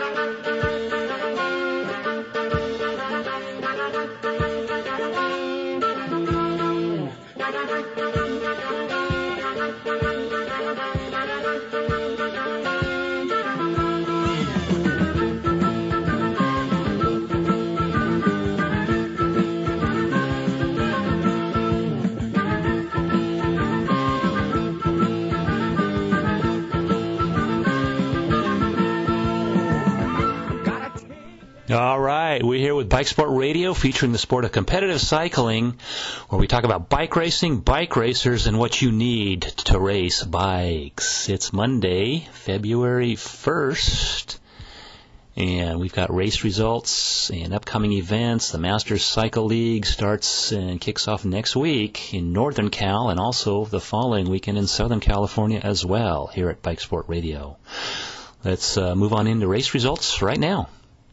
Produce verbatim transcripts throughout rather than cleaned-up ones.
All right, we're here with Bike Sport Radio, featuring the sport of competitive cycling, where we talk about bike racing, bike racers, and what you need to race bikes. It's Monday, February first, and we've got race results and upcoming events. The Masters Cycle League starts and kicks off next week in Northern Cal, and also the following weekend in Southern California as well, here at Bike Sport Radio. Let's uh, move on into race results right now.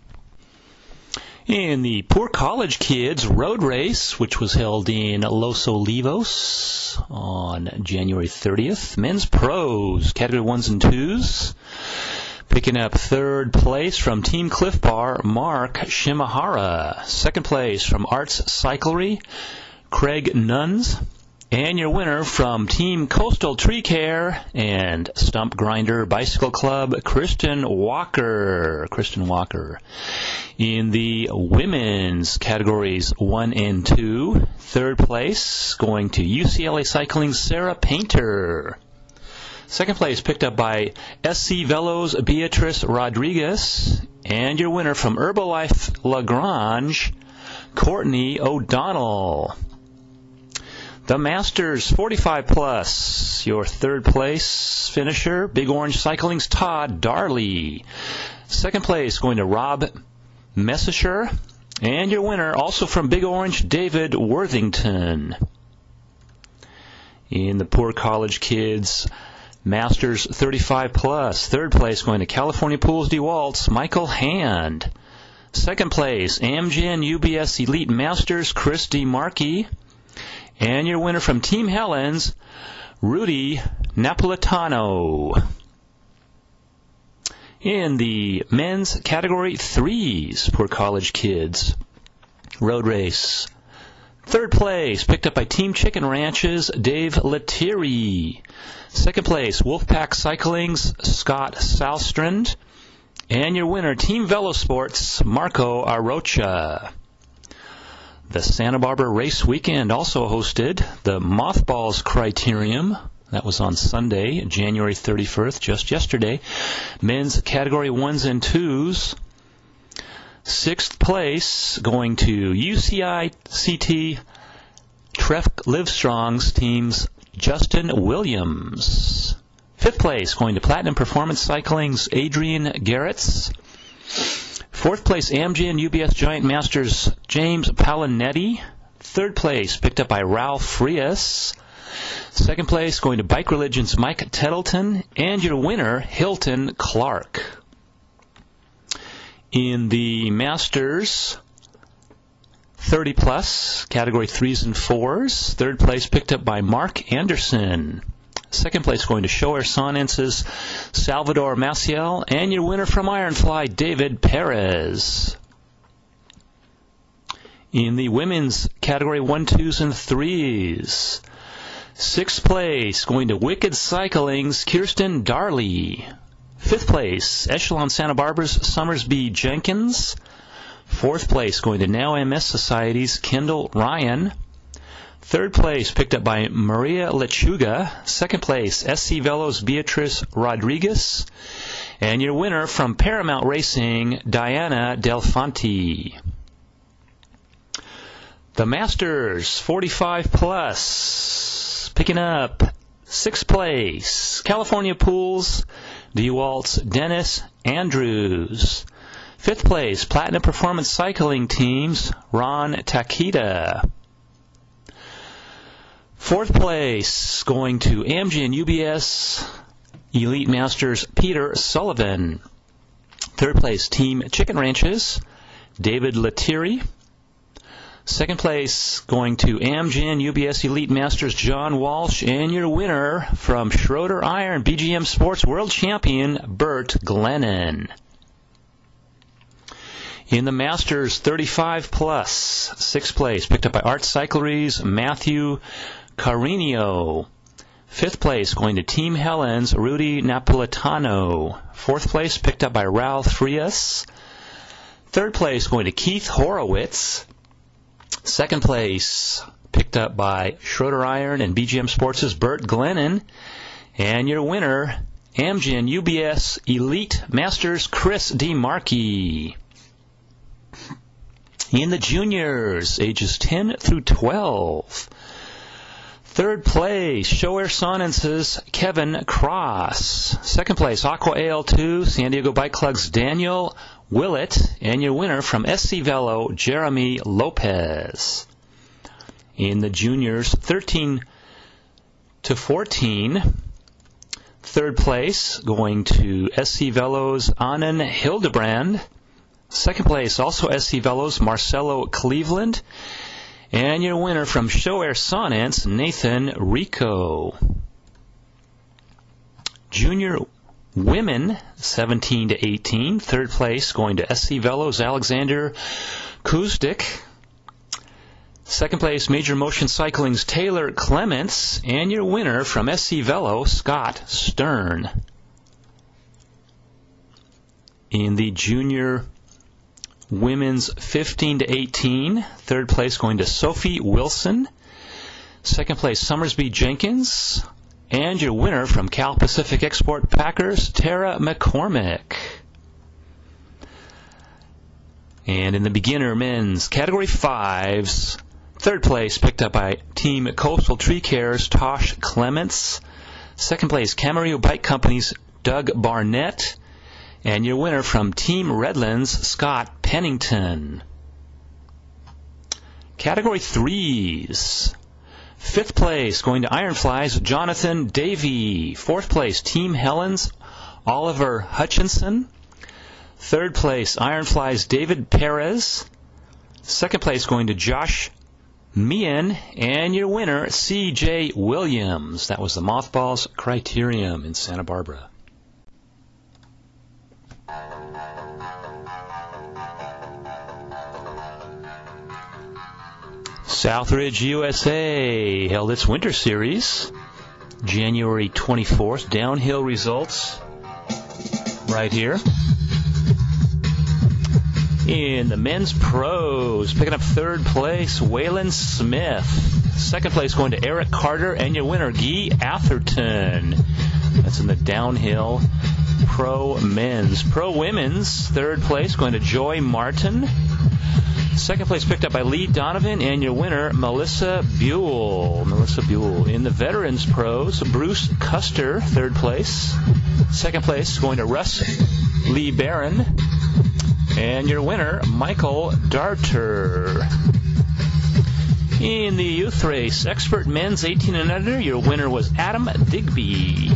In the Poor College Kids Road Race, which was held in Los Olivos on January thirtieth, men's pros, category ones and twos, picking up third place from Team Cliff Bar, Mark Shimahara. Second place from Arts Cyclery, Craig Nuns. And your winner from Team Coastal Tree Care and Stump Grinder Bicycle Club, Kristen Walker. Kristen Walker. In the women's categories one and two, third place going to U C L A Cycling's Sarah Painter. Second place picked up by S C Velo's Beatrice Rodriguez. And your winner from Herbalife Lagrange, Courtney O'Donnell. The Masters forty-five plus, your third place finisher, Big Orange Cycling's Todd Darley. Second place going to Rob Messisher. And your winner, also from Big Orange, David Worthington. In the Poor College Kids Masters thirty-five plus, third place going to California Pools DeWalt's Michael Hand. Second place, Amgen U B S Elite Masters, Chris DeMarchi. And your winner from Team Helens, Rudy Napolitano. In the men's category threes, Poor College Kids Road Race, third place picked up by Team Chicken Ranches, Dave Lettieri. Second place, Wolfpack Cycling's Scott Southstrand. And your winner, Team Velosports, Marco Arocha. The Santa Barbara Race Weekend also hosted the Mothballs Criterium. That was on Sunday, January thirty-first, just yesterday. Men's category ones and twos. Sixth place going to U C I C T Treff Livestrong's team's Justin Williams. Fifth place going to Platinum Performance Cycling's Adrian Garretts. Fourth place, Amgen U B S Giant Masters, James Palinetti. Third place, picked up by Ralph Frias. Second place, going to Bike Religion's Mike Tettleton. And your winner, Hilton Clark. In the Masters thirty plus, category threes and fours, third place picked up by Mark Anderson. Second place going to Shower Sonence's Salvador Maciel. And your winner from Ironfly, David Perez. In the women's category one, twos, and threes, sixth place going to Wicked Cycling's Kirsten Darley. Fifth place, Echelon Santa Barbara's Summersby Jenkins. Fourth place going to Now M S Society's Kendall Ryan. Third place picked up by Maria Lechuga. Second place, S C Velo's Beatrice Rodriguez. And your winner from Paramount Racing, Diana Delfanti. The Masters forty-five plus, picking up sixth place, California Pools, DeWalt's Dennis Andrews. Fifth place, Platinum Performance Cycling Teams, Ron Takita. Fourth place, going to Amgen U B S Elite Masters, Peter Sullivan. Third place, Team Chicken Ranches, David Lettieri. Second place, going to Amgen U B S Elite Masters, John Walsh. And your winner from Schroeder Iron, B G M Sports World Champion, Bert Glennon. In the Masters thirty-five plus, sixth place, picked up by Art Cycleries, Matthew Carino. Fifth place, going to Team Helens, Rudy Napolitano. Fourth place, picked up by Raul Frias. Third place, going to Keith Horowitz. Second place, picked up by Schroeder Iron and B G M Sports' Bert Glennon. And your winner, Amgen U B S Elite Masters, Chris DeMarchi. In the juniors, ages ten through twelve. Third place, Show Air Sonnence's Kevin Cross. Second place, Aqua A L two, San Diego Bike Club's Daniel Willett. And your winner from S C Velo, Jeremy Lopez. In the juniors, thirteen to fourteen. Third place, going to S C Velo's Anand Hildebrand. Second place, also S C Velo's Marcelo Cleveland. And your winner from Show Air Sonnence, Nathan Rico. Junior women, seventeen to eighteen. Third place, going to S C Velo's Alexander Kuzdik. Second place, Major Motion Cycling's Taylor Clements. And your winner from S C Velo, Scott Stern. In the junior women's fifteen to eighteen, third place going to Sophie Wilson. Second place, Summersby Jenkins. And your winner from Cal Pacific Export Packers, Tara McCormick. And in the beginner men's category fives, third place picked up by Team Coastal Tree Care's Tosh Clements. Second place, Camarillo Bike Company's Doug Barnett. And your winner from Team Redlands, Scott Pennington. Category threes. Fifth place, going to Ironflies, Jonathan Davey. Fourth place, Team Helens, Oliver Hutchinson. Third place, Ironflies, David Perez. Second place, going to Josh Meehan. And your winner, C J Williams. That was the Mothballs Criterium in Santa Barbara. Southridge U S A held its winter series January twenty-fourth. Downhill results right here. In the men's pros, picking up third place, Waylon Smith. Second place going to Eric Carter, and your winner, Guy Atherton. That's in the downhill pro men's. Pro women's, third place going to Joy Martin. Second place picked up by Lee Donovan, and your winner, Melissa Buell. Melissa Buell. In the veterans pros, Bruce Custer, third place. Second place going to Russ Lee Barron. And your winner, Michael Darter. In the youth race, expert men's eighteen and under, your winner was Adam Digby.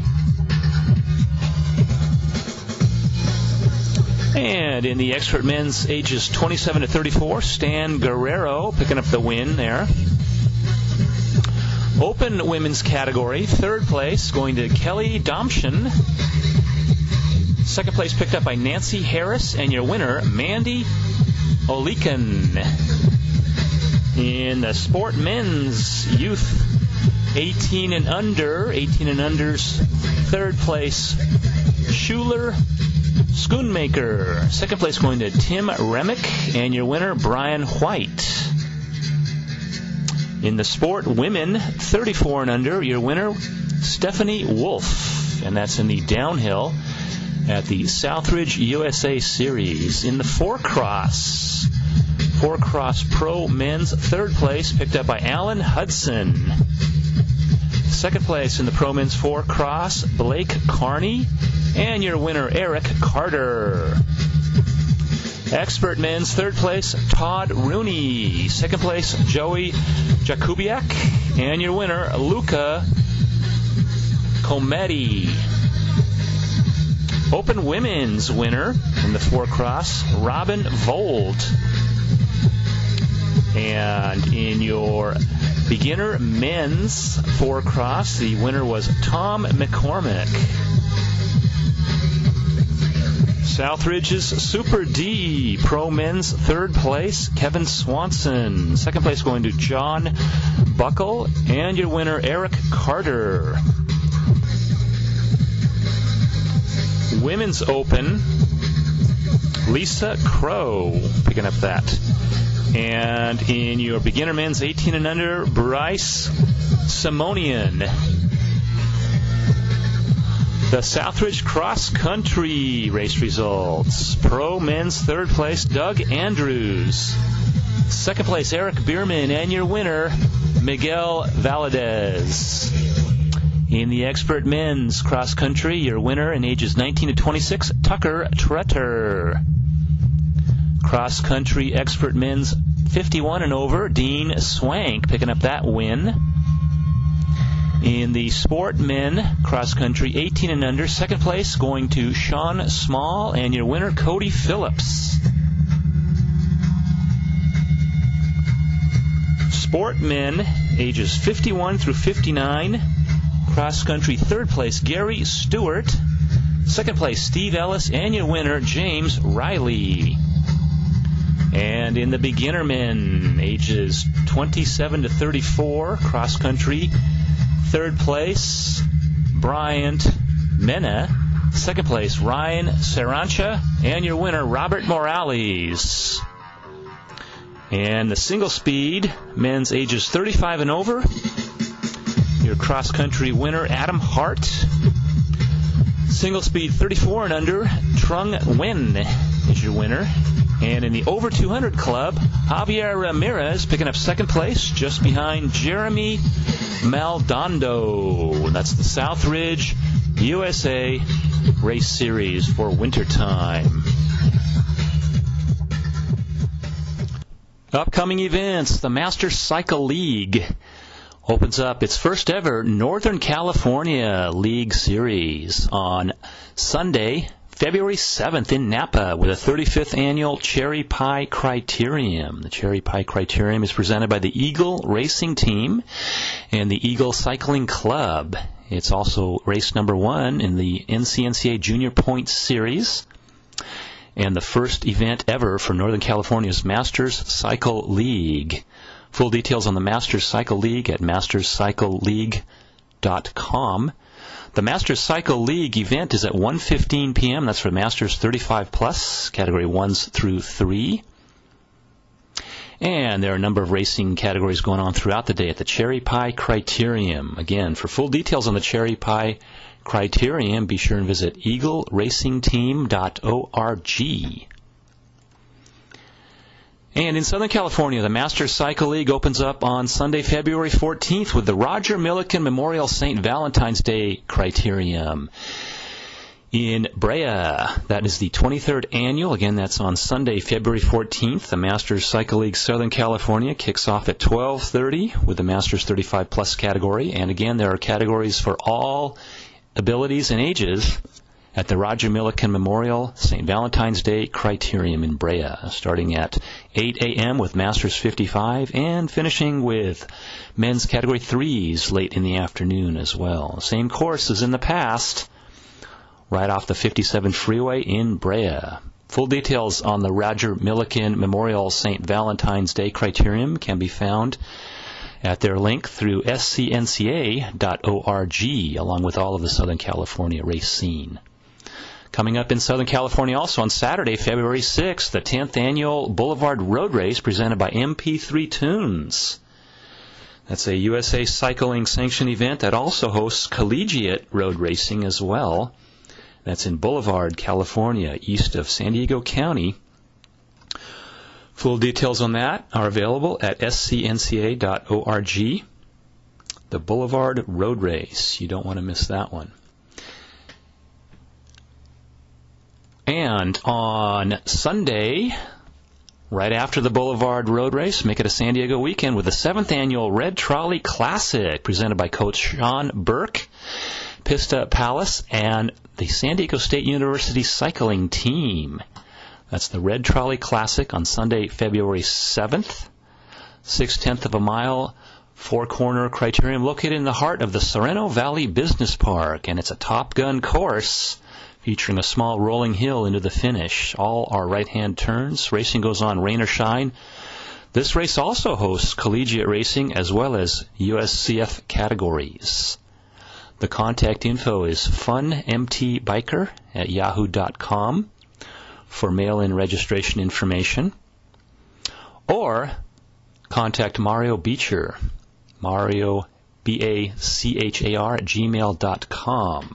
And in the expert men's ages twenty-seven to thirty-four, Stan Guerrero picking up the win there. Open women's category, third place going to Kelly Domshin. Second place picked up by Nancy Harris, and your winner, Mandy Oliken. In the sport men's youth eighteen and under, eighteen and under's third place, Schuler Schoonmaker. Second place going to Tim Remick, and your winner, Brian White. In the sport women, thirty-four and under, your winner, Stephanie Wolf. And that's in the downhill at the Southridge U S A Series. In the four cross, four cross pro men's, third place picked up by Alan Hudson. Second place in the pro men's four cross, Blake Carney. And your winner, Eric Carter. Expert men's third place, Todd Rooney. Second place, Joey Jakubiak. And your winner, Luca Cometti. Open women's winner in the four cross, Robin Vold. And in your beginner men's four cross, the winner was Tom McCormick. Southridge's Super D Pro Men's third place, Kevin Swanson. Second place going to John Buckle, and your winner, Eric Carter. Women's Open, Lisa Crow picking up that. And in your beginner men's eighteen and under, Bryce Simonian. The Southridge Cross Country race results. Pro men's third place, Doug Andrews. Second place, Eric Bierman. And your winner, Miguel Valadez. In the expert men's cross country, your winner in ages nineteen to twenty-six, Tucker Tretter. Cross country expert men's fifty-one and over, Dean Swank picking up that win. In the sport men cross country, eighteen and under, second place going to Sean Small, and your winner, Cody Phillips. Sport men, ages fifty-one through fifty-nine, cross country, third place, Gary Stewart. Second place, Steve Ellis, and your winner, James Riley. And in the beginner men, ages twenty-seven to thirty-four, cross country, third place, Bryant Mena. Second place, Ryan Sarancha, and your winner, Robert Morales. And the single speed, men's ages thirty-five and over, your cross country winner, Adam Hart. Single speed thirty-four and under, Trung Nguyen is your winner. And in the over two hundred club, Javier Ramirez picking up second place just behind Jeremy Maldonado. That's the Southridge U S A Race Series for wintertime. Upcoming events, the Masters Cycle League opens up its first ever Northern California League Series on Sunday, February seventh in Napa with a thirty-fifth annual Cherry Pie Criterium. The Cherry Pie Criterium is presented by the Eagle Racing Team and the Eagle Cycling Club. It's also race number one in the N C N C A Junior Points Series and the first event ever for Northern California's Masters Cycle League. Full details on the Masters Cycle League at masters cycle league dot com. The Masters Cycle League event is at one fifteen p.m. That's for Masters thirty-five plus, Category ones through three. And there are a number of racing categories going on throughout the day at the Cherry Pie Criterium. Again, for full details on the Cherry Pie Criterium, be sure and visit eagle racing team dot org. And in Southern California, the Masters Cycle League opens up on Sunday, February fourteenth with the Roger Milliken Memorial Saint Valentine's Day Criterium in Brea. That is the twenty-third annual. Again, that's on Sunday, February fourteenth. The Masters Cycle League Southern California kicks off at twelve thirty with the Masters thirty-five plus category. And again, there are categories for all abilities and ages at the Roger Milliken Memorial Saint Valentine's Day Criterium in Brea, starting at eight a.m. with Masters fifty-five and finishing with men's Category threes late in the afternoon as well. Same course as in the past, right off the fifty-seven freeway in Brea. Full details on the Roger Milliken Memorial Saint Valentine's Day Criterium can be found at their link through S C N C A dot org, along with all of the Southern California race scene. Coming up in Southern California also on Saturday, February sixth, the tenth Annual Boulevard Road Race presented by M P three Tunes. That's a U S A Cycling sanctioned event that also hosts collegiate road racing as well. That's in Boulevard, California, east of San Diego County. Full details on that are available at S C N C A dot org. The Boulevard Road Race. You don't want to miss that one. And on Sunday, right after the Boulevard Road Race, make it a San Diego weekend with the seventh Annual Red Trolley Classic presented by Coach Sean Burke, Pista Palace, and the San Diego State University Cycling Team. That's the Red Trolley Classic on Sunday, February seventh. Six-tenth of a mile, four-corner criterium located in the heart of the Sereno Valley Business Park, and it's a Top Gun course featuring a small rolling hill into the finish. All are right-hand turns. Racing goes on rain or shine. This race also hosts collegiate racing as well as U S C F categories. The contact info is funmtbiker at yahoo dot com for mail-in registration information. Or contact Mario Beecher, Mario, B A C H A R, at gmail dot com.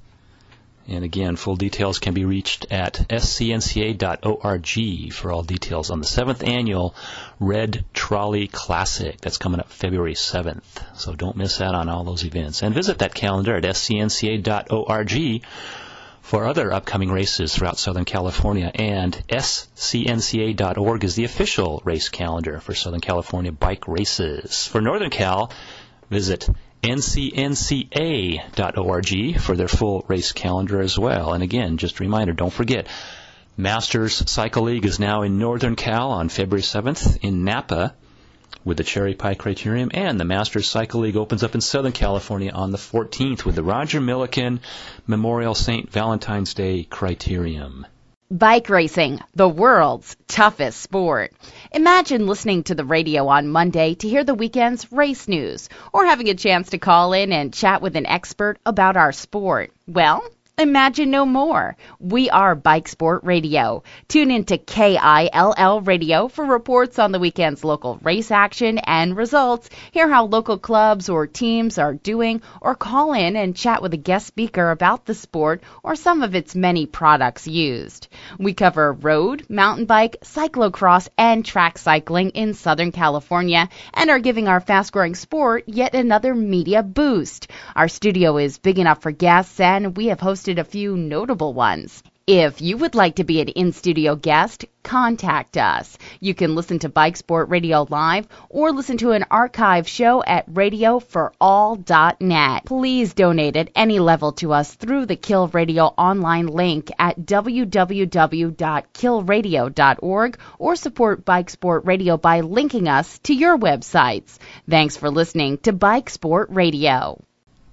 And again, full details can be reached at s c n c a dot org for all details on the seventh Annual Red Trolley Classic. That's coming up February seventh. So don't miss out on all those events. And visit that calendar at s c n c a dot org for other upcoming races throughout Southern California. And s c n c a dot org is the official race calendar for Southern California bike races. For Northern Cal, visit n c n c a dot org for their full race calendar as well. And again, just a reminder, don't forget, Masters Cycle League is now in Northern Cal on February seventh in Napa with the Cherry Pie Criterium, and the Masters Cycle League opens up in Southern California on the fourteenth with the Roger Milliken Memorial Saint Valentine's Day Criterium. Bike racing, the world's toughest sport. Imagine listening to the radio on Monday to hear the weekend's race news, or having a chance to call in and chat with an expert about our sport. Well, imagine no more. We are Bike Sport Radio. Tune in to K I L L Radio for reports on the weekend's local race action and results. Hear how local clubs or teams are doing, or call in and chat with a guest speaker about the sport or some of its many products used. We cover road, mountain bike, cyclocross, and track cycling in Southern California and are giving our fast-growing sport yet another media boost. Our studio is big enough for guests, and we have hosted a few notable ones. If you would like to be an in-studio guest, contact us. You can listen to Bike Sport Radio live or listen to an archive show at radio for all dot net. Please donate at any level to us through the Kill Radio online link at w w w dot kill radio dot org or support Bike Sport Radio by linking us to your websites. Thanks for listening to Bike Sport Radio.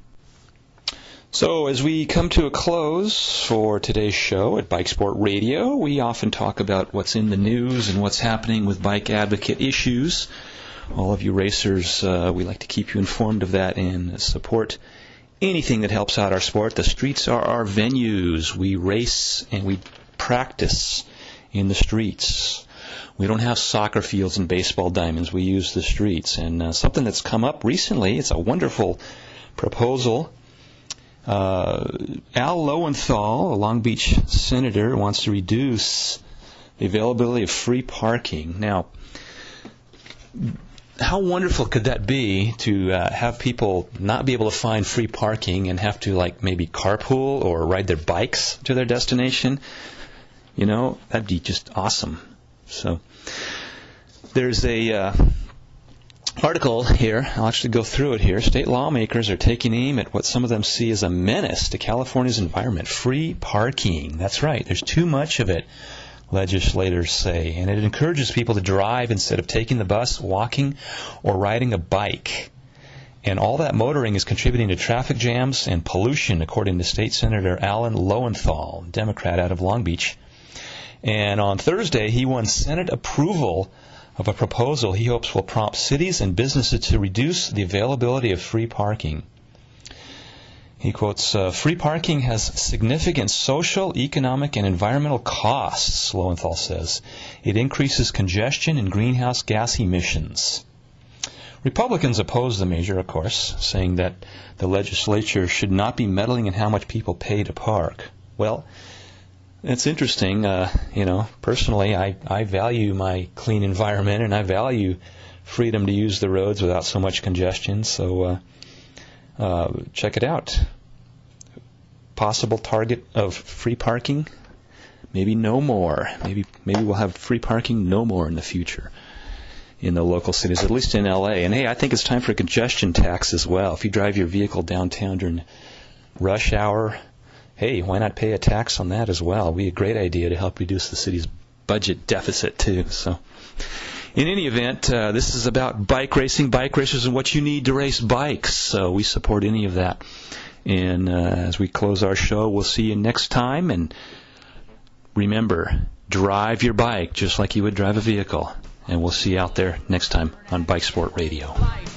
So as we come to a close for today's show at Bike Sport Radio, we often talk about what's in the news and what's happening with bike advocate issues. All of you racers, uh, we like to keep you informed of that and support anything that helps out our sport. The streets are our venues. We race and we practice in the streets. We don't have soccer fields and baseball diamonds. We use the streets. And uh, something that's come up recently, it's a wonderful proposal. Uh, Al Lowenthal, a Long Beach senator, wants to reduce the availability of free parking. Now, how wonderful could that be to uh, have people not be able to find free parking and have to, like, maybe carpool or ride their bikes to their destination? You know, that'd be just awesome. So there's a uh, article here. I'll actually go through it here. State lawmakers are taking aim at what some of them see as a menace to California's environment. Free parking. That's right. There's too much of it, legislators say. And it encourages people to drive instead of taking the bus, walking, or riding a bike. And all that motoring is contributing to traffic jams and pollution, according to State Senator Alan Lowenthal, Democrat out of Long Beach. And on Thursday, he won Senate approval of a proposal he hopes will prompt cities and businesses to reduce the availability of free parking. He quotes, uh, free parking has significant social, economic, and environmental costs, Lowenthal says. It increases congestion and greenhouse gas emissions. Republicans oppose the measure, of course, saying that the legislature should not be meddling in how much people pay to park. Well, it's interesting, uh, you know, personally, I, I value my clean environment and I value freedom to use the roads without so much congestion, so uh, uh, check it out. Possible target of free parking? Maybe no more. Maybe maybe we'll have free parking no more in the future in the local cities, at least in L A. And hey, I think it's time for a congestion tax as well. If you drive your vehicle downtown during rush hour, hey, why not pay a tax on that as well? It would be a great idea to help reduce the city's budget deficit, too. So, in any event, uh, this is about bike racing, bike racers, and what you need to race bikes. So we support any of that. And uh, as we close our show, we'll see you next time. And remember, drive your bike just like you would drive a vehicle. And we'll see you out there next time on Bike Sport Radio.